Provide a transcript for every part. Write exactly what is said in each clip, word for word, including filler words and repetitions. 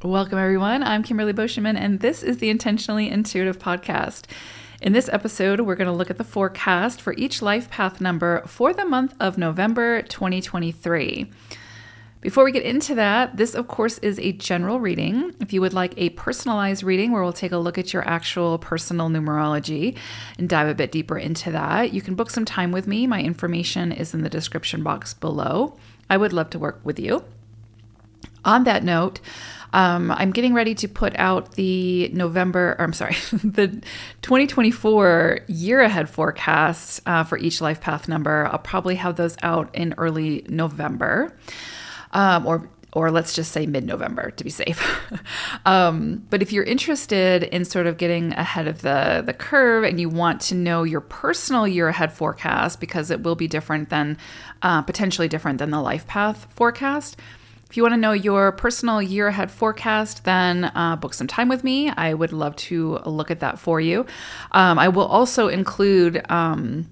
Welcome, everyone. I'm Kimberly Boschman, and this is the Intentionally Intuitive Podcast. In this episode, we're going to look at the forecast for each life path number for the month of November twenty twenty-three. Before we get into that, this, of course, is a general reading. If you would like a personalized reading where we'll take a look at your actual personal numerology and dive a bit deeper into that, you can book some time with me. My information is in the description box below. I would love to work with you. On that note, Um, I'm getting ready to put out the November, or I'm sorry, the twenty twenty-four year ahead forecast uh, for each life path number. I'll probably have those out in early November, um, or or let's just say mid-November to be safe. um, but if you're interested in sort of getting ahead of the, the curve and you want to know your personal year ahead forecast, because it will be different than, uh, potentially different than the life path forecast, if you want to know your personal year ahead forecast, then uh, book some time with me. I would love to look at that for you. Um, I will also include, um,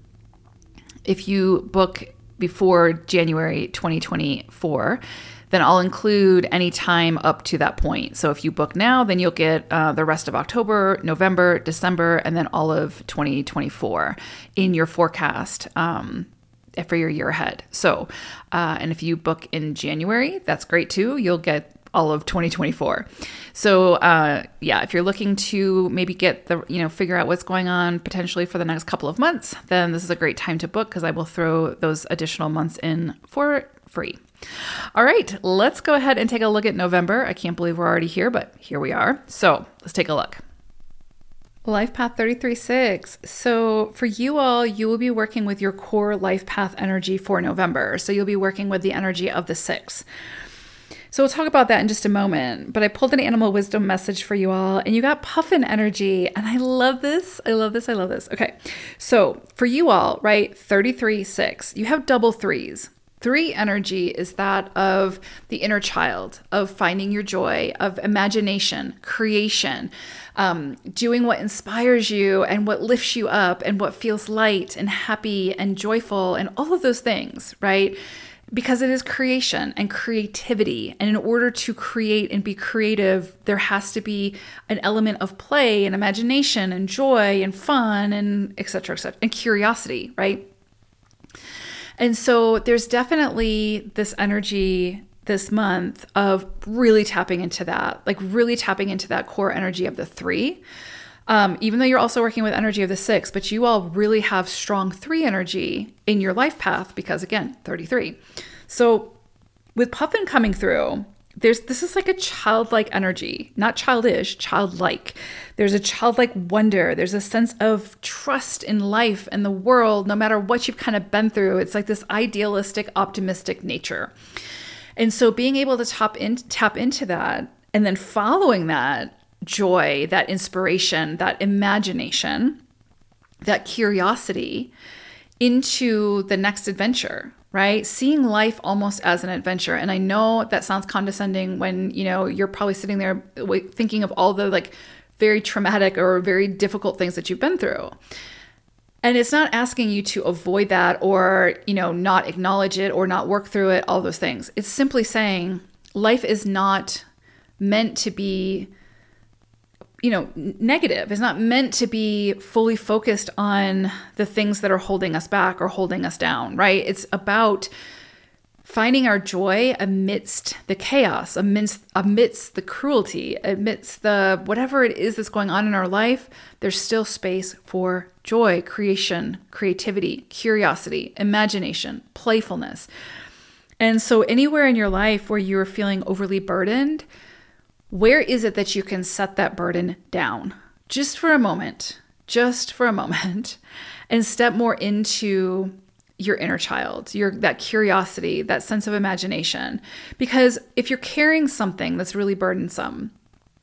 if you book before January twenty twenty-four, then I'll include any time up to that point. So if you book now, then you'll get uh, the rest of October, November, December, and then all of twenty twenty-four in your forecast Um for your year ahead. So, uh, and if you book in January, that's great too. You'll get all of twenty twenty-four. So, uh, yeah, if you're looking to maybe get the, you know, figure out what's going on potentially for the next couple of months, then this is a great time to book because I will throw those additional months in for free. All right, let's go ahead and take a look at November. I can't believe we're already here, but here we are. So let's take a look. Life Path thirty-three six. So for you all, you will be working with your core life path energy for November. So you'll be working with the energy of the six. So we'll talk about that in just a moment. But I pulled an animal wisdom message for you all, and you got puffin energy. And I love this. I love this. I love this. Okay. So for you all, right, thirty-three six, you have double threes. Three energy is that of the inner child, of finding your joy, of imagination, creation, um, doing what inspires you and what lifts you up and what feels light and happy and joyful and all of those things, right? Because it is creation and creativity. And in order to create and be creative, there has to be an element of play and imagination and joy and fun and et cetera, et cetera, and curiosity, right? And so there's definitely this energy this month of really tapping into that, like really tapping into that core energy of the three. Um, even though you're also working with energy of the six, but you all really have strong three energy in your life path because, again, thirty-three. So with Puffin coming through, there's this is like a childlike energy, not childish, childlike. There's a childlike wonder. There's a sense of trust in life and the world, no matter what you've kind of been through. It's like this idealistic, optimistic nature. And so being able to tap in, tap into that and then following that joy, that inspiration, that imagination, that curiosity into the next adventure, right? Seeing life almost as an adventure. And I know that sounds condescending when, you know, you're probably sitting there thinking of all the like very traumatic or very difficult things that you've been through. And it's not asking you to avoid that or, you know, not acknowledge it or not work through it, all those things. It's simply saying life is not meant to be, you know, negative. It's not meant to be fully focused on the things that are holding us back or holding us down, right? It's about finding our joy amidst the chaos, amidst, amidst the cruelty, amidst the whatever it is that's going on in our life. There's still space for joy, creation, creativity, curiosity, imagination, playfulness. And so anywhere in your life where you're feeling overly burdened, where is it that you can set that burden down just for a moment, just for a moment, and step more into your inner child, your that curiosity, that sense of imagination? Because if you're carrying something that's really burdensome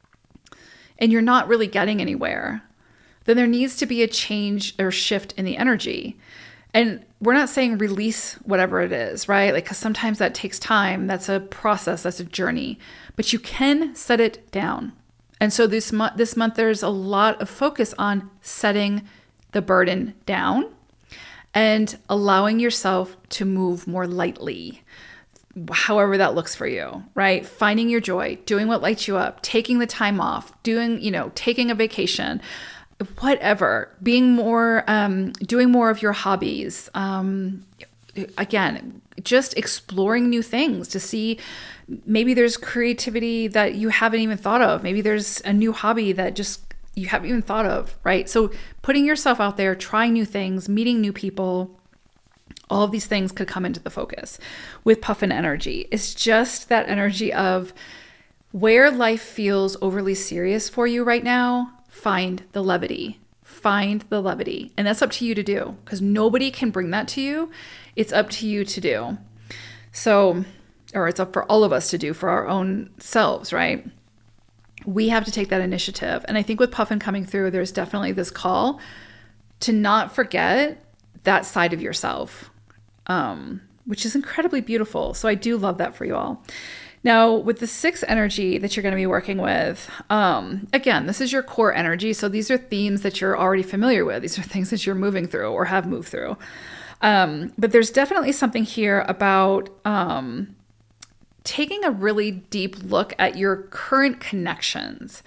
and you're not really getting anywhere, then there needs to be a change or shift in the energy. And we're not saying release whatever it is, right? Like, because sometimes that takes time. That's a process. That's a journey. But you can set it down. And so this month, this month, there's a lot of focus on setting the burden down and allowing yourself to move more lightly. however that looks for you, right? Finding your joy, doing what lights you up, taking the time off, doing, you know, taking a vacation, whatever, being more, um, doing more of your hobbies. Um, again, just exploring new things to see maybe there's creativity that you haven't even thought of. Maybe there's a new hobby that just you haven't even thought of, right? So putting yourself out there, trying new things, meeting new people, all of these things could come into the focus with Puffin energy. It's just that energy of where life feels overly serious for you right now, find the levity. Find the levity. And that's up to you to do because nobody can bring that to you. It's up to you to do. So, or it's up for all of us to do for our own selves, right? We have to take that initiative. And I think with Puffin coming through, there's definitely this call to not forget that side of yourself. Um, which is incredibly beautiful. So I do love that for you all. Now, with the sixth energy that you're going to be working with, um, again, this is your core energy. So these are themes that you're already familiar with. These are things that you're moving through or have moved through. Um, but there's definitely something here about um, taking a really deep look at your current connections.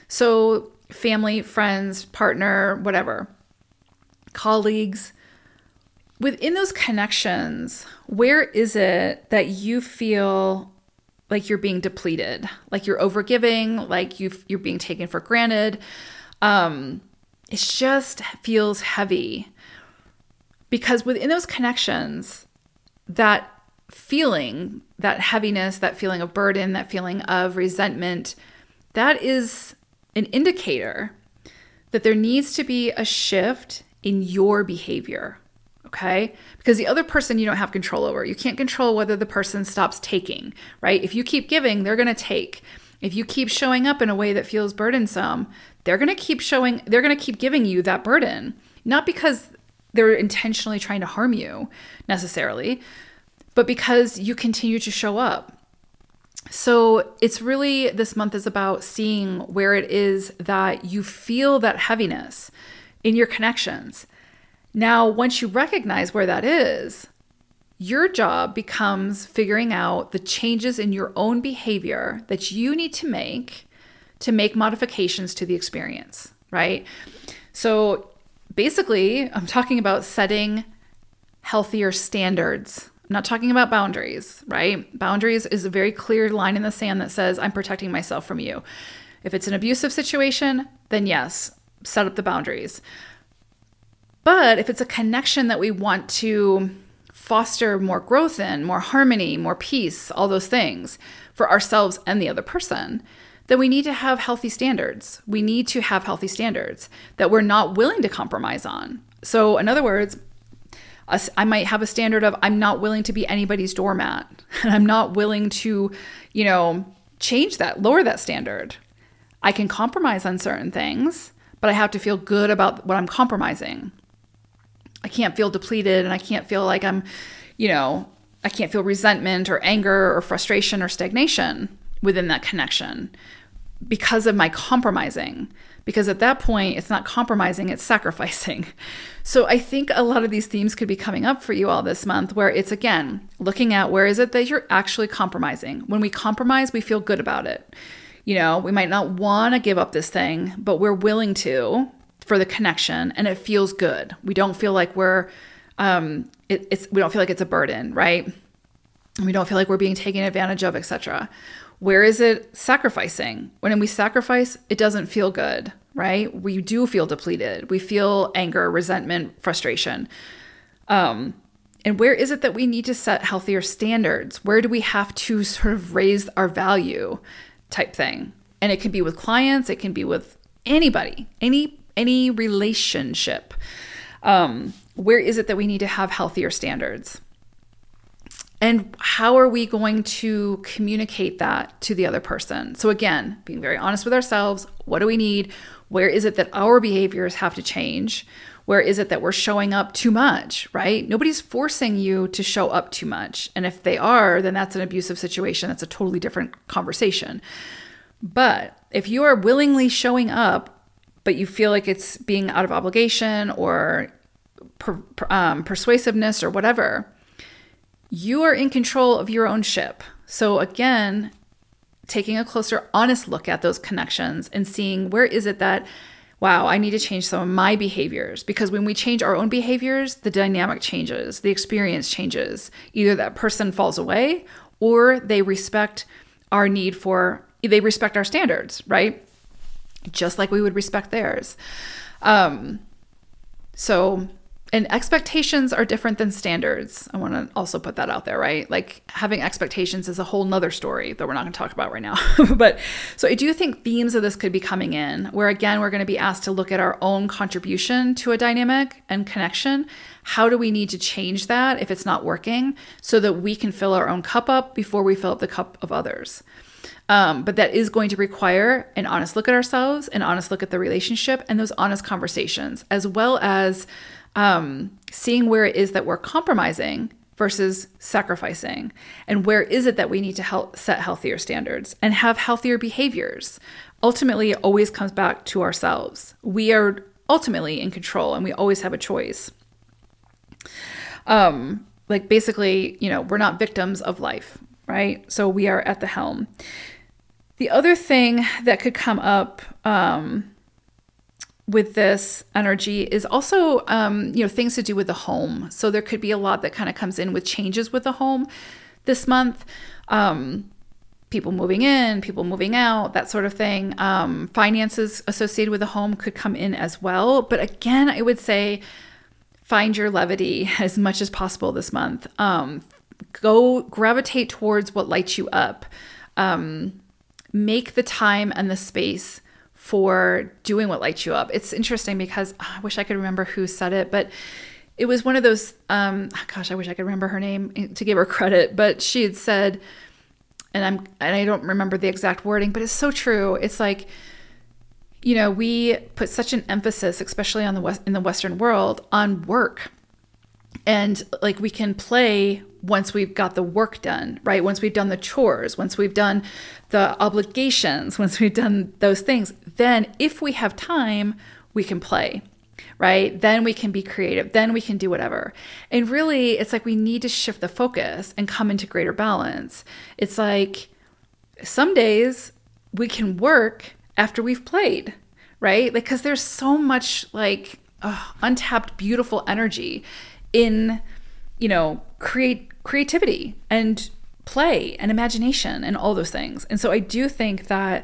So family, friends, partner, whatever, colleagues. Within those connections, where is it that you feel like you're being depleted, like you're overgiving, like you've, you're being taken for granted? Um, it just feels heavy because within those connections, that feeling, that heaviness, that feeling of burden, that feeling of resentment, that is an indicator that there needs to be a shift in your behavior. Okay? Because the other person you don't have control over. You can't control whether the person stops taking, right? If you keep giving, they're going to take. If you keep showing up in a way that feels burdensome, they're going to keep showing, they're going to keep giving you that burden. Not because they're intentionally trying to harm you necessarily, but because you continue to show up. So it's really, this month is about seeing where it is that you feel that heaviness in your connections. Now, once you recognize where that is, your job becomes figuring out the changes in your own behavior that you need to make to make modifications to the experience, right? So basically, I'm talking about setting healthier standards. I'm not talking about boundaries, right? Boundaries is a very clear line in the sand that says, I'm protecting myself from you. If it's an abusive situation, then yes, set up the boundaries. But if it's a connection that we want to foster more growth in, more harmony, more peace, all those things for ourselves and the other person, then we need to have healthy standards. We need to have healthy standards that we're not willing to compromise on. So in other words, I might have a standard of I'm not willing to be anybody's doormat, and I'm not willing to, you know, change that, lower that standard. I can compromise on certain things, but I have to feel good about what I'm compromising. I can't feel depleted and I can't feel like I'm, you know, I can't feel resentment or anger or frustration or stagnation within that connection because of my compromising. Because at that point, it's not compromising, it's sacrificing. So I think a lot of these themes could be coming up for you all this month where it's, again, looking at where is it that you're actually compromising. When we compromise, we feel good about it. You know, we might not want to give up this thing, but we're willing to for the connection, and it feels good. We don't feel like we're, um, it, it's we don't feel like it's a burden, right? We don't feel like we're being taken advantage of, et cetera. Where is it sacrificing? When we sacrifice, it doesn't feel good, right? We do feel depleted. We feel anger, resentment, frustration. Um, and where is it that we need to set healthier standards? Where do we have to sort of raise our value type thing? And it can be with clients. It can be with anybody, any any relationship. Um, where is it that we need to have healthier standards? And how are we going to communicate that to the other person? So again, being very honest with ourselves, what do we need? Where is it that our behaviors have to change? Where is it that we're showing up too much, right? Nobody's forcing you to show up too much. And if they are, then that's an abusive situation. That's a totally different conversation. But if you are willingly showing up, but you feel like it's being out of obligation or per, per, um, persuasiveness or whatever, You are in control of your own ship. So again, taking a closer, honest look at those connections and seeing where is it that, wow, I need to change some of my behaviors. Because when we change our own behaviors, the dynamic changes, the experience changes. Either that person falls away or they respect our need for, they respect our standards, right? Just like we would respect theirs. Um, so, and expectations are different than standards. I want to also put that out there, right? Like having expectations is a whole nother story that we're not going to talk about right now. But so I do think themes of this could be coming in where, again, we're going to be asked to look at our own contribution to a dynamic and connection. How do we need to change that if it's not working so that we can fill our own cup up before we fill up the cup of others? Um, but that is going to require an honest look at ourselves, an honest look at the relationship, and those honest conversations, as well as um, seeing where it is that we're compromising versus sacrificing, and where is it that we need to help set healthier standards and have healthier behaviors. Ultimately, it always comes back to ourselves. We are ultimately in control, and we always have a choice. Um, like basically, you know, we're not victims of life, right? So we are at the helm. The other thing that could come up um, with this energy is also, um, you know, things to do with the home. So there could be a lot that kind of comes in with changes with the home this month. Um, people moving in, people moving out, that sort of thing. Um, finances associated with the home could come in as well. But again, I would say find your levity as much as possible this month. Um, go gravitate towards what lights you up. Um, make the time and the space for doing what lights you up. It's interesting because oh, I wish I could remember who said it, but it was one of those, um, gosh, I wish I could remember her name to give her credit, but she had said, and I'm, and I don't remember the exact wording, but it's so true. It's like, you know, we put such an emphasis, especially on the West, in the Western world, on work. And like we can play once we've got the work done, right? Once we've done the chores, once we've done the obligations, once we've done those things, then if we have time, we can play, right? Then we can be creative. Then we can do whatever. And really, it's like we need to shift the focus and come into greater balance. It's like some days we can work after we've played, right? Like, because there's so much like oh, untapped, beautiful energy in, you know, create creativity and play and imagination and all those things. And so I do think that,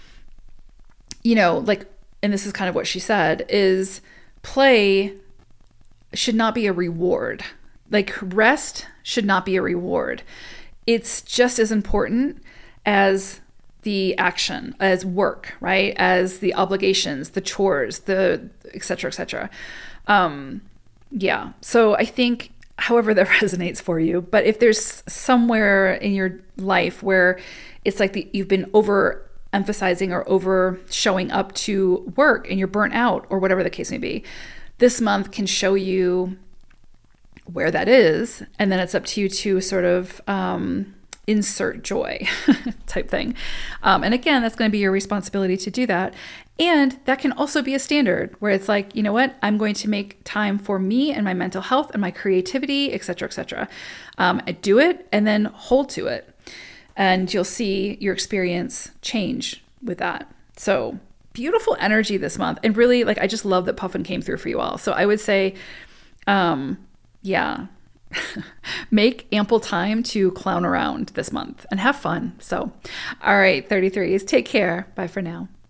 you know, like, and this is kind of what she said, is play should not be a reward. Like rest should not be a reward. It's just as important as the action, as work, right? As the obligations, the chores, the et cetera, et cetera. Um, yeah. So I think however that resonates for you, but if there's somewhere in your life where it's like the, you've been over emphasizing or over showing up to work and you're burnt out or whatever the case may be, this month can show you where that is. And then it's up to you to sort of um, insert joy type thing. Um, and again, that's going to be your responsibility to do that. And that can also be a standard where it's like, you know what, I'm going to make time for me and my mental health and my creativity, et cetera, et cetera. Um, I do it and then hold to it. And you'll see your experience change with that. So beautiful energy this month. And really, like, I just love that Puffin came through for you all. So I would say, um, yeah, make ample time to clown around this month and have fun. So, all right, thirty-threes, take care. Bye for now.